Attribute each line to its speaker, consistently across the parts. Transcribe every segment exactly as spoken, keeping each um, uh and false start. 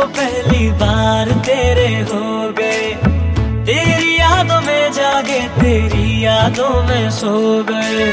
Speaker 1: पहली बार तेरे हो गए, तेरी यादों में जागे, तेरी यादों में सो गए।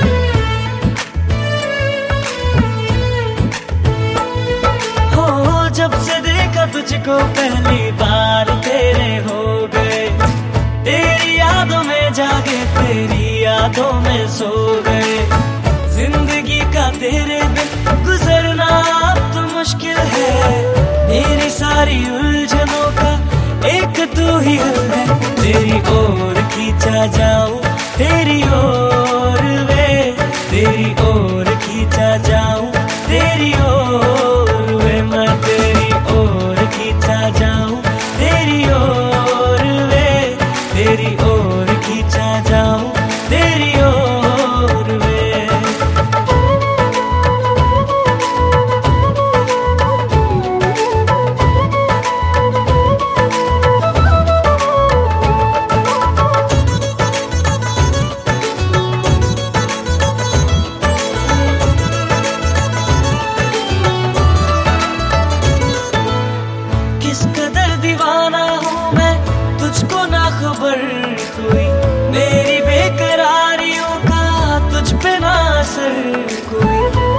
Speaker 1: हो जब से देखा तुझको पहली बार तेरे हो गए, तेरी यादों में जागे, तेरी यादों में सो गए। जिंदगी का तेरे बिन गुजरना अब तो मुश्किल है, मेरी सारी उलझनों का एक तू ही हल है। तेरी ओर खींचा जाऊं, तेरी ओर वे, तेरी ओर खींचा जाऊं, तेरी ओर वे, मैं तेरी ओर खींचा जाऊं, तेरी ओर वे, तेरी ओर खींचा जाऊं, तेरी ओर वे। किस कदर दीवाना हूँ मैं तुझको ना खबर कोई, मेरी बेकरारियों का तुझ पे ना असर कोई।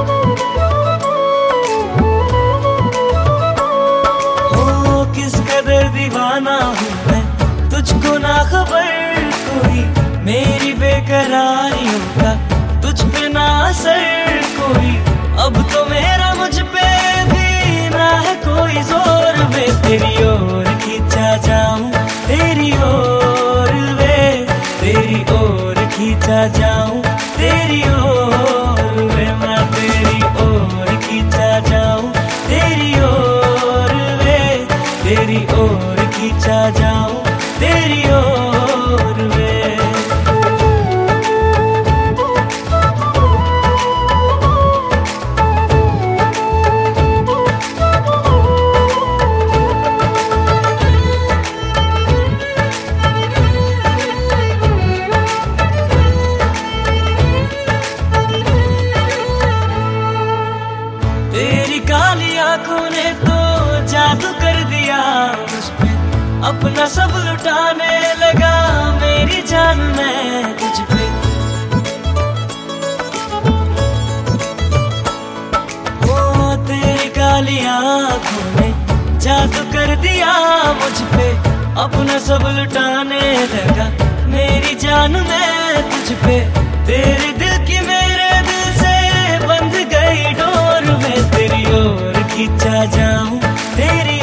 Speaker 1: हो किस कदर दीवाना हूँ मैं तुझको ना खबर कोई, मेरी बेकरारियों का तुझ पे ना असर कोई। अब तो मेरा मुझ पे भी ना है कोई जोर वे, तेरी ओर खींचा जाऊं, तेरी ओर वे, तेरी ओर खींचा जाऊं, तेरी ओर वे, मैं तेरी ओर खींचा जाऊं, तेरी ओर वे, तेरी ओर खींचा जाऊं, तेरी ओर वे। तेरी काली आंखों ने तो जादू कर दिया मुझ पे, अपना सब लुटाने लगा मेरी जान मैं तुझ पे। ओ तेरी काली आंखों ने जादू कर दिया मुझ पे, अपना सब लुटाने लगा मेरी जान मैं तुझ पे। तेरे दिल की मेरे दिल से बंध गई डोर में, तेरी ओर खींचा जाऊं, तेरी